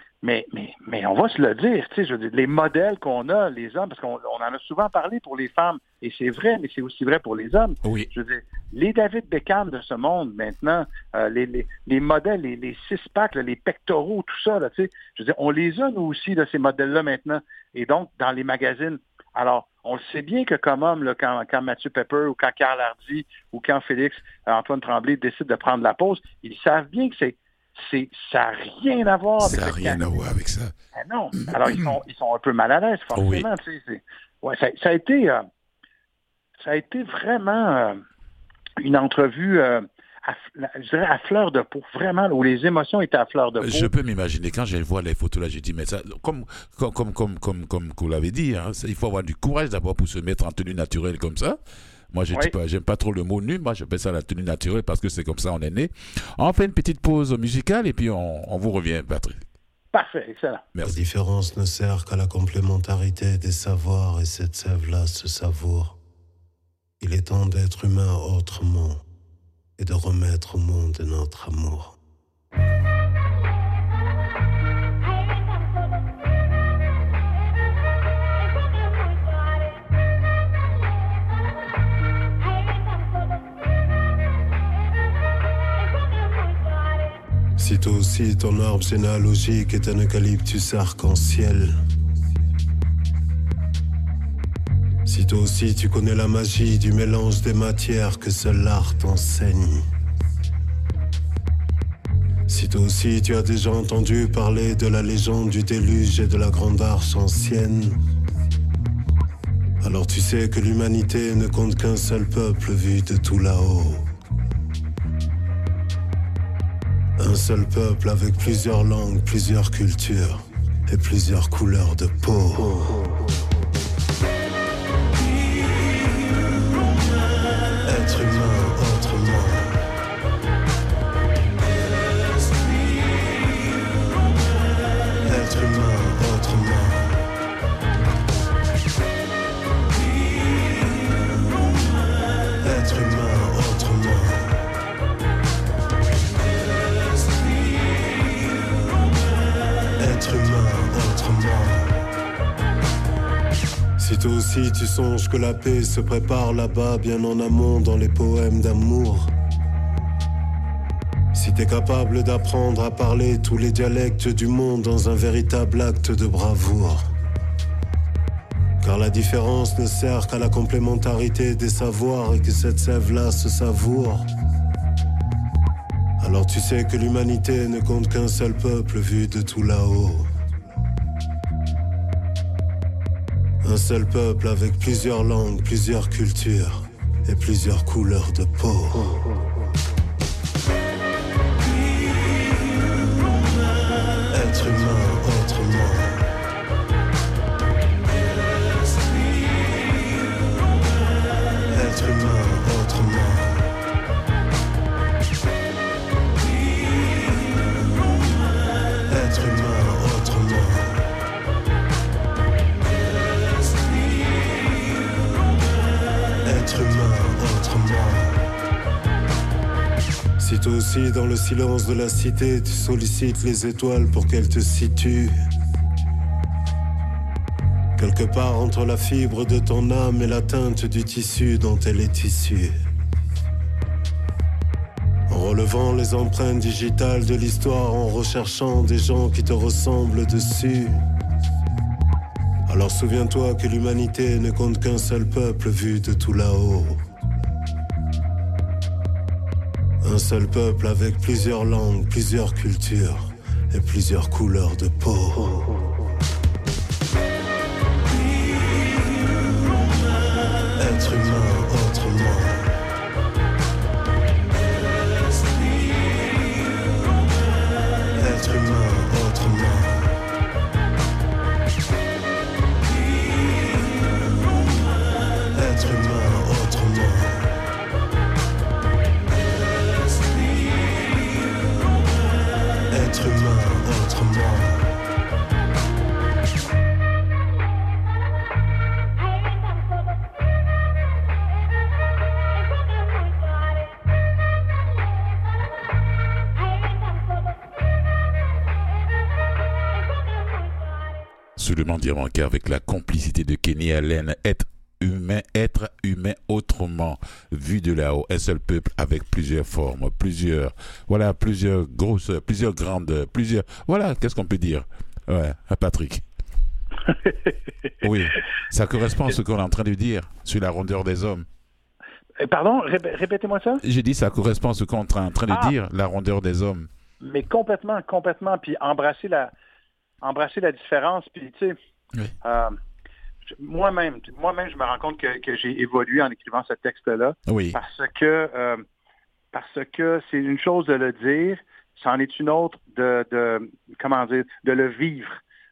on va se le dire, tu sais, je veux dire, les modèles qu'on a, les hommes, parce qu'on en a souvent parlé pour les femmes, et c'est vrai, mais c'est aussi vrai pour les hommes. Oui. Je veux dire, les David Beckham de ce monde, maintenant, les modèles, les six-packs, les pectoraux, tout ça, là, tu sais, je veux dire, on les a, nous aussi, là, ces modèles-là, maintenant, et donc, dans les magazines. Alors, on le sait bien que comme homme, là, quand Mathieu Pepper ou quand Karl Hardy ou quand Félix Antoine Tremblay décident de prendre la pause, ils savent bien que ça n'a rien à voir avec ça. Ça n'a rien à voir avec ça. Non. Alors, ils sont un peu mal à l'aise, forcément. Oui. Ça a été vraiment une entrevue, je dirais, à fleur de peau, vraiment, où les émotions étaient à fleur de peau. Je peux m'imaginer, quand je vois les photos là, j'ai dit, mais ça, comme vous l'avez dit, hein, il faut avoir du courage d'abord pour se mettre en tenue naturelle comme ça. Moi, j'aime pas trop le mot nu. Moi, j'appelle ça la tenue naturelle parce que c'est comme ça on est né. On fait une petite pause musicale et puis on vous revient, Patrick. Parfait, excellent. Merci. La différence ne sert qu'à la complémentarité des savoirs et cette sève-là se savoure. Il est temps d'être humain autrement et de remettre au monde notre amour. Si toi aussi ton arbre généalogique est un eucalyptus arc-en-ciel, si toi aussi tu connais la magie du mélange des matières que seul l'art t'enseigne, si toi aussi tu as déjà entendu parler de la légende du déluge et de la grande arche ancienne, alors tu sais que l'humanité ne compte qu'un seul peuple vu de tout là-haut. Un seul peuple avec plusieurs langues, plusieurs cultures et plusieurs couleurs de peau. Être humain autrement. Être humain autrement. Être humain autrement. Être humain autrement. Si toi aussi tu songes que la paix se prépare là-bas, bien en amont dans les poèmes d'amour, si t'es capable d'apprendre à parler tous les dialectes du monde dans un véritable acte de bravoure, car la différence ne sert qu'à la complémentarité des savoirs et que cette sève-là se savoure, alors tu sais que l'humanité ne compte qu'un seul peuple vu de tout là-haut. Un seul peuple avec plusieurs langues, plusieurs cultures et plusieurs couleurs de peau. Être humain autrement. Être humain autrement. Être humain autrement. Être humain autrement. Si toi aussi dans le silence de la cité tu sollicites les étoiles pour qu'elles te situent, quelque part entre la fibre de ton âme et la teinte du tissu dont elle est issue. En relevant les empreintes digitales de l'histoire, en recherchant des gens qui te ressemblent dessus. Alors souviens-toi que l'humanité ne compte qu'un seul peuple vu de tout là-haut. Un seul peuple avec plusieurs langues, plusieurs cultures et plusieurs couleurs de peau. Être humain autrement. Être humain autrement. Être humain autrement. Être humain autrement. Sous le Mandiamanka avec la complicité de Kenny Allen, être humain autrement, vu de là-haut, un seul peuple avec plusieurs formes, plusieurs grosses, plusieurs grandes, voilà, qu'est-ce qu'on peut dire? Ouais, Patrick. Oui, ça correspond à ce qu'on est en train de dire sur la rondeur des hommes. Pardon, répétez-moi ça. J'ai dit ça correspond à ce qu'on est en train de dire, la rondeur des hommes. Mais complètement, puis embrasser la différence, puis tu sais, oui. Moi-même, je me rends compte que j'ai évolué en écrivant ce texte-là, oui. parce que c'est une chose de le dire, c'en est une autre de le vivre.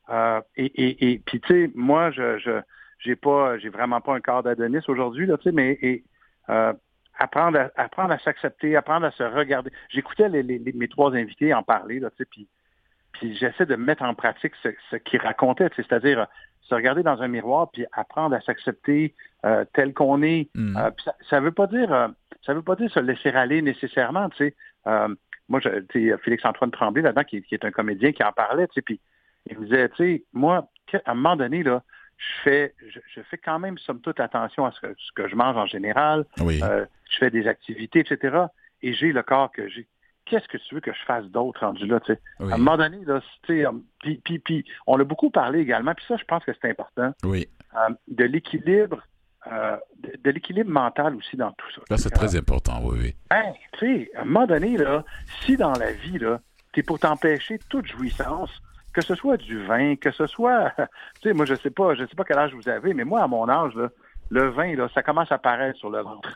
Et puis tu sais, moi, j'ai vraiment pas un corps d'Adonis aujourd'hui, là, tu sais, mais apprendre à s'accepter, apprendre à se regarder. J'écoutais mes trois invités en parler, là, tu sais, puis j'essaie de mettre en pratique ce qu'ils racontaient, tu sais, c'est-à-dire se regarder dans un miroir puis apprendre à s'accepter tel qu'on est. Ça veut pas dire se laisser aller nécessairement, tu sais. Moi, Félix-Antoine Tremblay là-dedans qui est un comédien qui en parlait, tu sais, puis il me disait, tu sais, moi, à un moment donné là, je fais quand même somme toute attention à ce que je mange en général. Oui. Je fais des activités, etc. Et j'ai le corps que j'ai. Qu'est-ce que tu veux que je fasse d'autre rendu là, tu sais? Oui. À un moment donné, là, tu sais, puis on a beaucoup parlé également, puis ça, je pense que c'est important. Oui. De l'équilibre, de l'équilibre mental aussi dans tout ça. Là, c'est très important, oui. Tu sais, à un moment donné, là, si dans la vie, là, t'es pour t'empêcher toute jouissance, que ce soit du vin, que ce soit, tu sais, moi, je sais pas quel âge vous avez, mais moi, à mon âge, là, le vin, là, ça commence à apparaître sur le ventre.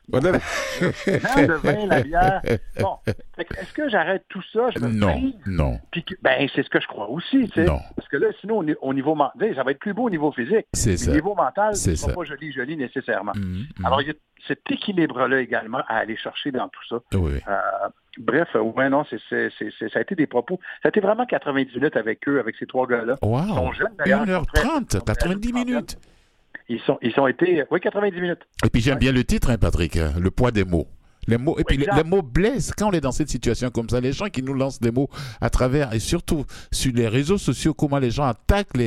Le vin, la bière. Bon, est-ce que j'arrête tout ça? Non. Puis, c'est ce que je crois aussi, tu sais. Non. Parce que là, sinon, au niveau mental, ça va être plus beau au niveau physique. C'est ça. Au niveau mental, ce ne sera pas joli nécessairement. Alors, il y a cet équilibre-là également à aller chercher dans tout ça. Oui. Bref, ça a été des propos. Ça a été vraiment 90 minutes avec eux, avec ces trois gars-là. Wow. Ils sont jeunes, d'ailleurs. 1h30, 90 minutes. Ils ont été, 90 minutes. Et puis j'aime bien le titre, hein, Patrick, le poids des mots. Les mots, et puis les mots blessent quand on est dans cette situation comme ça. Les gens qui nous lancent des mots à travers, et surtout sur les réseaux sociaux, comment les gens attaquent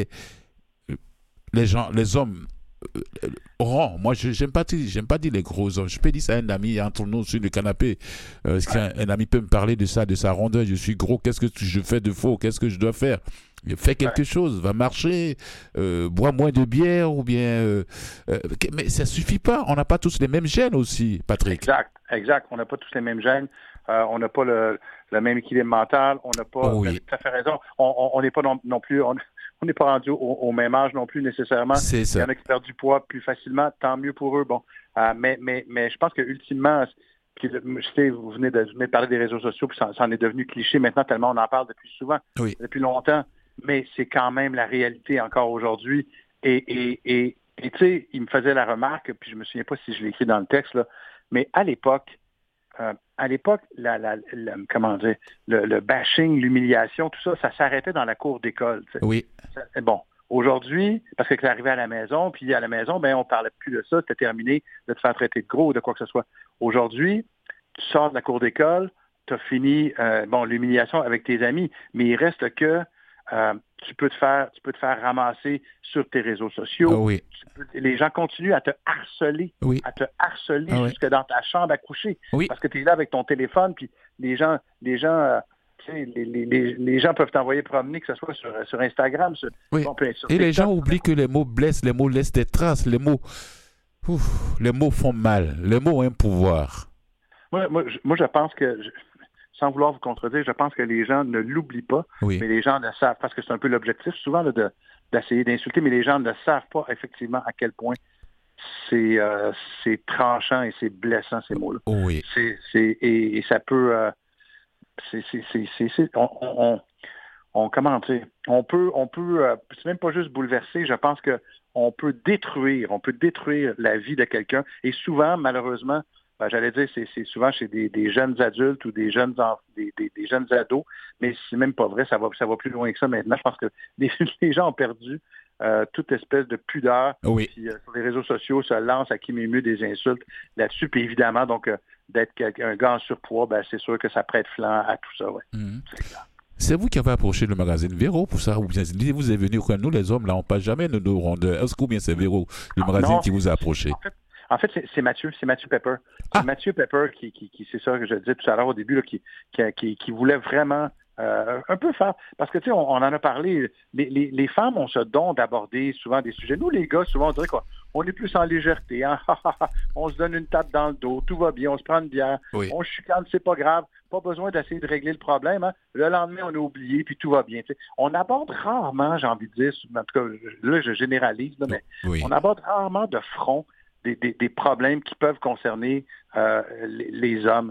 les gens, les hommes ronds. Moi, j'aime pas dire les gros hommes. Je peux dire ça à un ami entre nous sur le canapé. Un ami peut me parler de ça, de sa rondeur. Je suis gros, qu'est-ce que je fais de faux? Qu'est-ce que je dois faire? Fais quelque chose, va marcher, bois moins de bière ou bien... mais ça suffit pas, on n'a pas tous les mêmes gènes aussi, Patrick. Exact, on n'a pas tous les mêmes gènes, on n'a pas le même équilibre mental, on n'a pas... Oui. Tu as fait raison, on n'est pas non plus... On n'est pas rendu au même âge non plus nécessairement. C'est ça. Il y en a qui perdent du poids plus facilement, tant mieux pour eux. Bon, mais je pense que ultimement, puis, je sais, vous venez de parler des réseaux sociaux, puis ça en est devenu cliché maintenant tellement on en parle depuis longtemps. Mais c'est quand même la réalité encore aujourd'hui. Et tu sais, il me faisait la remarque, puis je me souviens pas si je l'ai écrit dans le texte là, mais à l'époque, le bashing, l'humiliation, tout ça, ça s'arrêtait dans la cour d'école. T'sais. Oui. Bon, aujourd'hui, parce que c'est arrivé à la maison, puis à la maison, on parlait plus de ça, c'était terminé de te faire traiter de gros ou de quoi que ce soit. Aujourd'hui, tu sors de la cour d'école, tu as fini l'humiliation avec tes amis, mais il reste que tu peux te faire ramasser sur tes réseaux sociaux. Les gens continuent à te harceler, jusque dans ta chambre à coucher. Parce que tu es là avec ton téléphone, puis les gens les gens peuvent t'envoyer promener, que ce soit sur Instagram. Sur Et les gens oublient que les mots blessent, les mots laissent des traces, les mots font mal, les mots ont un pouvoir. Moi, je pense que, sans vouloir vous contredire, je pense que les gens ne l'oublient pas, mais les gens le savent, parce que c'est un peu l'objectif souvent là, d'essayer d'insulter, mais les gens ne savent pas effectivement à quel point c'est tranchant et c'est blessant, ces mots-là. Et ça peut... comment dire, on peut c'est même pas juste bouleverser, je pense que on peut détruire la vie de quelqu'un, et souvent, malheureusement, j'allais dire, c'est souvent chez des jeunes adultes ou des jeunes ados, mais c'est même pas vrai, ça va plus loin que ça maintenant. Je pense que les gens ont perdu toute espèce de pudeur. Puis, sur les réseaux sociaux, se lancent à qui m'émue des insultes là-dessus. Puis évidemment, donc, d'être un gars en surpoids, c'est sûr que ça prête flanc à tout ça. C'est clair. C'est vous qui avez approché le magazine Véro pour ça, ou bien vous êtes venu, nous les hommes, là, on passe jamais nos rondeurs. Est-ce que bien c'est Véro, le magazine qui vous a approché? En fait, c'est Mathieu Pepper. C'est Mathieu Pepper qui c'est ça que je disais tout à l'heure au début, là, qui voulait vraiment un peu faire, parce que tu sais, on en a parlé, les femmes ont ce don d'aborder souvent des sujets. Nous, les gars, souvent, on dirait qu'on est plus en légèreté, hein? On se donne une tape dans le dos, tout va bien, on se prend une bière, on chicane, c'est pas grave, pas besoin d'essayer de régler le problème, hein? Le lendemain, on a oublié, puis tout va bien. Tu sais. On aborde rarement, j'ai envie de dire, en tout cas, là, je généralise, là, mais on aborde rarement de front des problèmes qui peuvent concerner les hommes.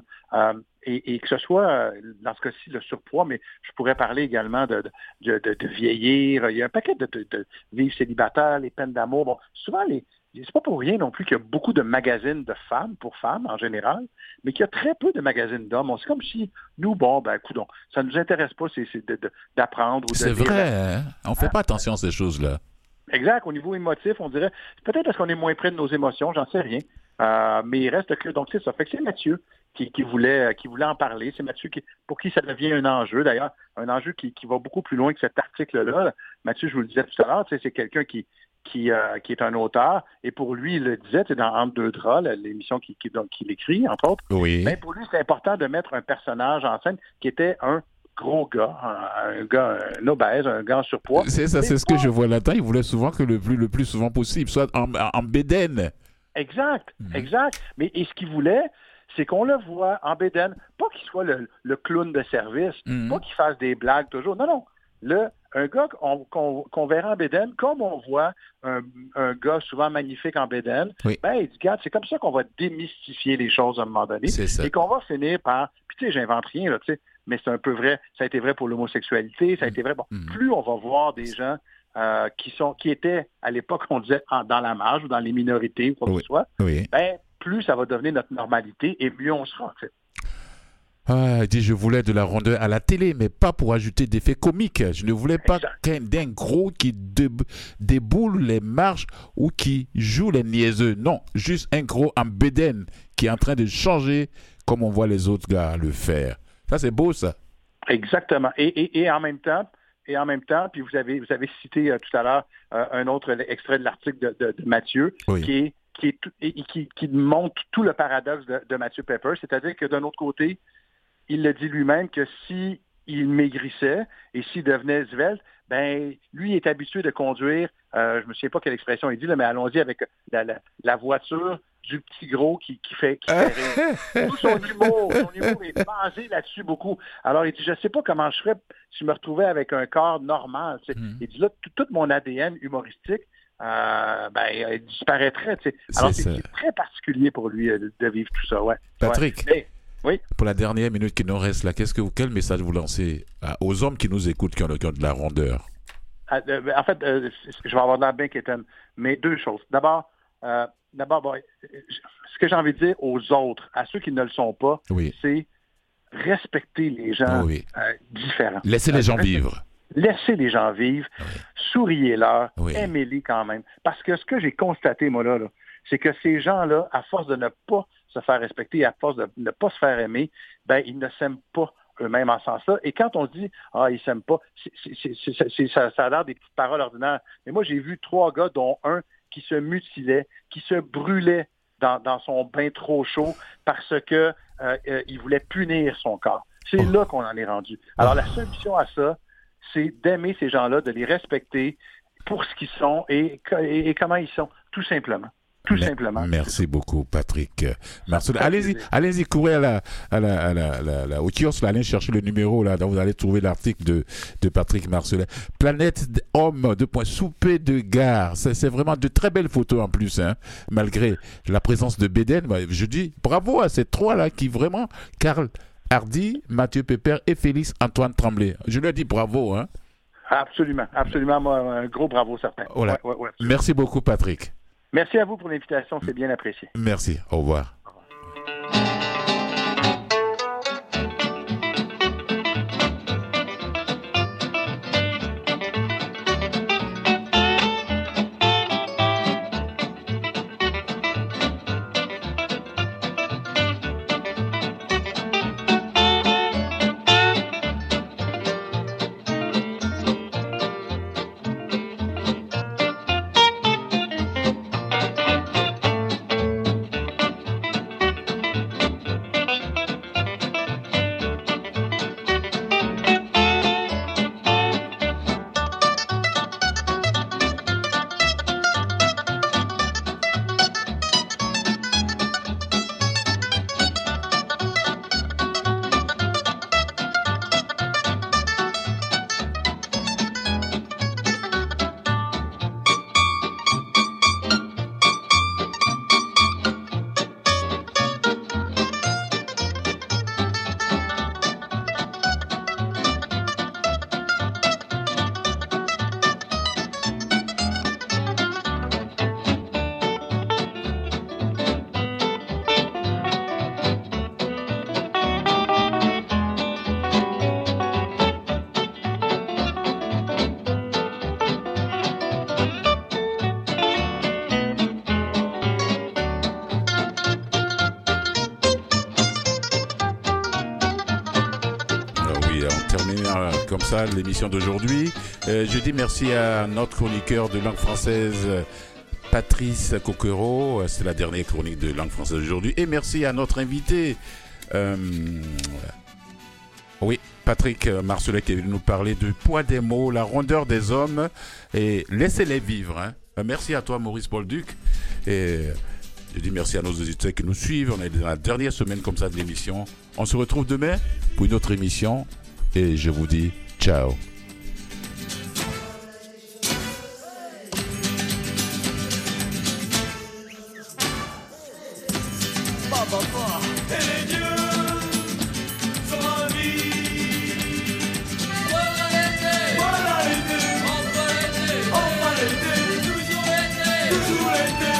Et que ce soit, dans ce cas-ci, le surpoids, mais je pourrais parler également de vieillir. Il y a un paquet de vivre célibataire, les peines d'amour. Bon, souvent, c'est pas pour rien non plus qu'il y a beaucoup de magazines de femmes, pour femmes en général, mais qu'il y a très peu de magazines d'hommes. C'est comme si nous, coudonc, ça ne nous intéresse pas, c'est d'apprendre. Ou c'est vrai, hein? On ne fait pas attention à ces choses-là. Exact. Au niveau émotif, on dirait, peut-être parce qu'on est moins près de nos émotions, j'en sais rien. Mais il reste que, donc c'est ça. Fait que c'est Mathieu qui voulait en parler. C'est Mathieu pour qui ça devient un enjeu. D'ailleurs, un enjeu qui va beaucoup plus loin que cet article-là. Mathieu, je vous le disais tout à l'heure, c'est quelqu'un qui est un auteur. Et pour lui, il le disait, c'est dans Entre deux draps, l'émission qu'il écrit, entre autres. Mais pour lui, c'est important de mettre un personnage en scène qui était un gros gars, un obèse, un gars en surpoids. C'est ça, c'est ce que je vois là-dedans. Il voulait souvent que le plus souvent possible, soit en bédaine. Exact. Mais ce qu'il voulait, c'est qu'on le voit en bédaine, pas qu'il soit le clown de service, pas qu'il fasse des blagues toujours. Non. Un gars qu'on verra en bédaine, comme on voit un gars souvent magnifique en bédaine, il dit, regarde, c'est comme ça qu'on va démystifier les choses à un moment donné, et qu'on va finir par, puis tu sais, j'invente rien, là, tu sais, mais c'est un peu vrai, ça a été vrai pour l'homosexualité, ça a été vrai, plus on va voir des gens qui étaient, à l'époque, on disait, dans la marge ou dans les minorités ou quoi que ce soit, plus ça va devenir notre normalité et mieux on sera, en fait. Il dit, je voulais de la rondeur à la télé, mais pas pour ajouter d'effets comiques. Je ne voulais pas d'un gros qui déboule les marches ou qui joue les niaiseux. Non, juste un gros en bédaine qui est en train de changer comme on voit les autres gars le faire. Ça, c'est beau, ça. Exactement. Et en même temps, puis vous avez cité tout à l'heure un autre extrait de l'article de Mathieu, qui montre tout le paradoxe de Mathieu Pepper, c'est-à-dire que d'un autre côté, il le dit lui-même que s'il maigrissait et s'il devenait svelte, lui est habitué de conduire, je ne me souviens pas quelle expression il dit, là, mais allons-y avec la voiture du petit gros qui fait rire. Tout son humour est basé là-dessus beaucoup. Alors, il dit, je ne sais pas comment je ferais si je me retrouvais avec un corps normal. Il dit, là, tout mon ADN humoristique, il disparaîtrait. Alors, c'est très particulier pour lui de vivre tout ça. Patrick, pour la dernière minute qui nous reste là, quel message vous lancez aux hommes qui nous écoutent, qui ont de la rondeur? En fait, je vais avoir de la bien qu'étonne, mais deux choses. D'abord, ce que j'ai envie de dire aux autres, à ceux qui ne le sont pas, c'est respecter les gens différents. Laissez les gens vivre. Laissez les gens vivre, souriez-leur, aimez-les quand même. Parce que ce que j'ai constaté, moi, là, c'est que ces gens-là, à force de ne pas se faire respecter, à force de ne pas se faire aimer, ils ne s'aiment pas eux-mêmes en ce sens-là. Et quand on se dit « Ah, ils s'aiment pas », ça a l'air des petites paroles ordinaires. Mais moi, j'ai vu 3 gars, dont un qui se mutilait, qui se brûlait dans son bain trop chaud parce que il voulait punir son corps. C'est là qu'on en est rendu. Alors, la solution à ça, c'est d'aimer ces gens-là, de les respecter pour ce qu'ils sont et comment ils sont, tout simplement. Tout simplement. Merci beaucoup, Patrick Marcelin. Allez-y, courez au kiosque, allez chercher le numéro, là, dont vous allez trouver l'article de Patrick Marcelin. Planète Homme, souper de gare. C'est vraiment de très belles photos en plus, hein, malgré la présence de Bédène. Je dis bravo à ces 3-là qui vraiment, Karl Hardy, Mathieu Pépère et Félix Antoine Tremblay. Je leur dis bravo, hein. Absolument. Moi, un gros bravo certain. Voilà. Ouais, merci beaucoup, Patrick. Merci à vous pour l'invitation, c'est bien apprécié. Merci, au revoir. Comme ça, l'émission d'aujourd'hui. Je dis merci à notre chroniqueur de langue française, Patrice Coquereau. C'est la dernière chronique de langue française aujourd'hui. Et merci à notre invité, Patrick Marcelin, qui est venu nous parler du poids des mots, la rondeur des hommes et laissez-les vivre. Hein. Merci à toi, Maurice Bolduc. Et je dis merci à nos auditeurs qui nous suivent. On est dans la dernière semaine comme ça de l'émission. On se retrouve demain pour une autre émission. Et je vous dis ciao. Toujours été.